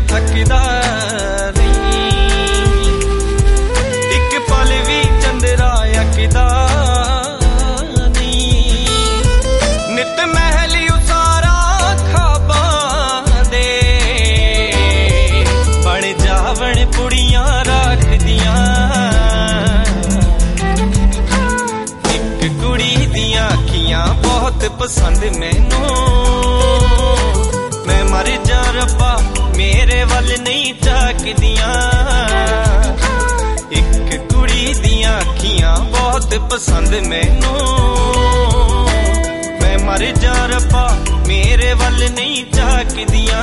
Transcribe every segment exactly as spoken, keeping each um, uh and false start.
थकदा नहीं, एक पल भी चंद्रा अकदा नहीं। नित महली उसारा खाबां दे बण जावण पुड़ियां रखदियां। एक कुड़ी दियां अखियां बहुत पसंद मैनू, मैं मर जा रब्बा मेरे वल नहीं झाकदियां। एक कुड़ी दियां अखियां बहुत पसंद मैनू, मैं मर जा रब्बा मेरे वल नहीं झाकदियां।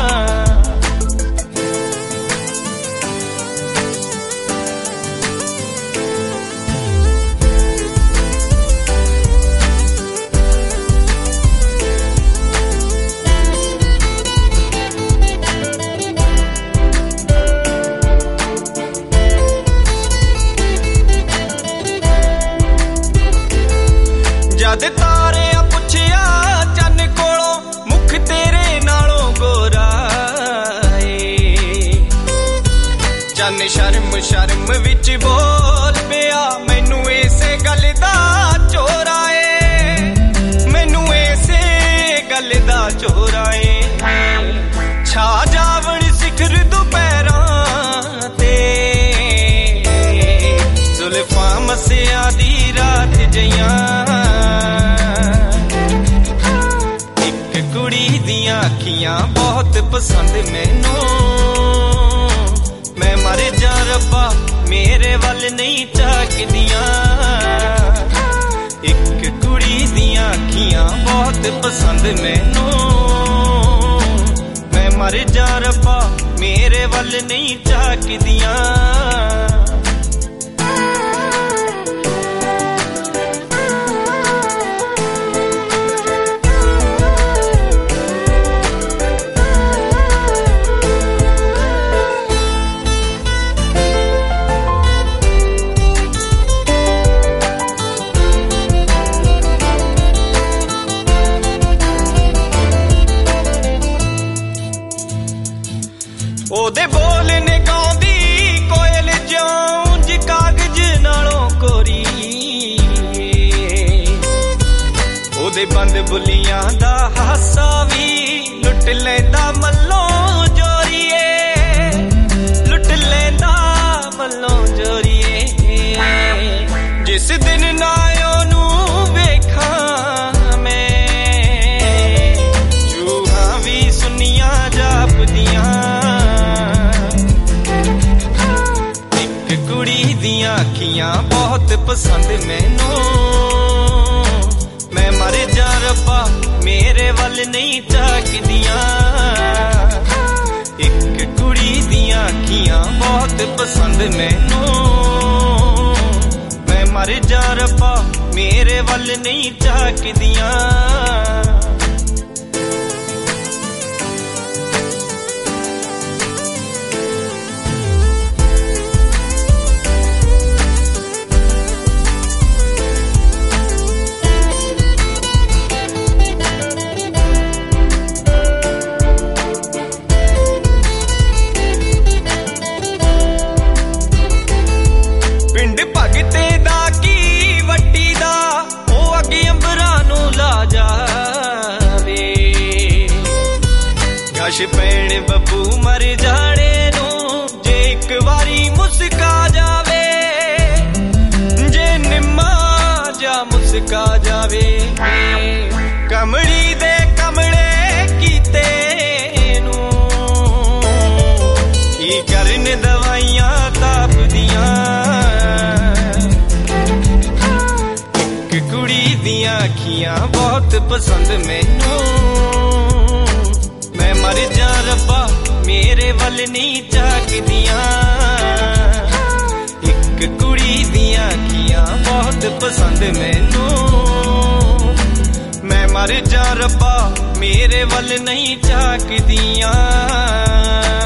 जद तारिया पुछया चन कोलों मुख तेरे नालों गोरा ए, चन शर्म शर्म विच बोल पिया मैनू इसे गल दा चोरा ए, मैनू इसे गल दा चोरा ए। छा जावण सिखर दुपहरां ते जुल्फां मसिया दी रात जइयां। अखियां बहुत पसंद मैनू, मैं मर जा रब्बा मेरे वल नहीं झाकदियां। एक कुड़ी दियां अखियां बहुत पसंद मैनू, मैं मर जा रब्बा मेरे वल नहीं झाकदियां। ओदे बोल ने गाउंदी कोयल जौंज कागज नालों कोरी, ओदे बंद बुलियां दा हासा भी लुट लैंदा मल्लों जोरीए, लुट लैंदा मल्लों जोरीए। जिस दिन ना ओनू वेखां मैं चूहां भी सुनियां जापदियां। अखियां बहुत पसंद मैनू, मैं मर जा रब्बा मेरे वल नहीं झाकदियां। एक कुड़ी दियां अखियां बहुत पसंद मैनू, मैं मर जा रब्बा मेरे वल नहीं झाकदियां। गश पैण बब्बू मर जाने नू जे एक वारी मुस्का जावे, जे निम्मा जा मुस्का जावे। कमली दे कमले कीते नू की करन दवाइयां तापदियां। एक कुड़ी दियां अखियां बहुत पसंद मैनू, मैं मर जा रब्बा मेरे वल नहीं झाकदियां। एक कुड़ी दियां अखियां बहुत पसंद मैनू, मैं मर जा रब्बा मेरे वल नहीं झाकदियां।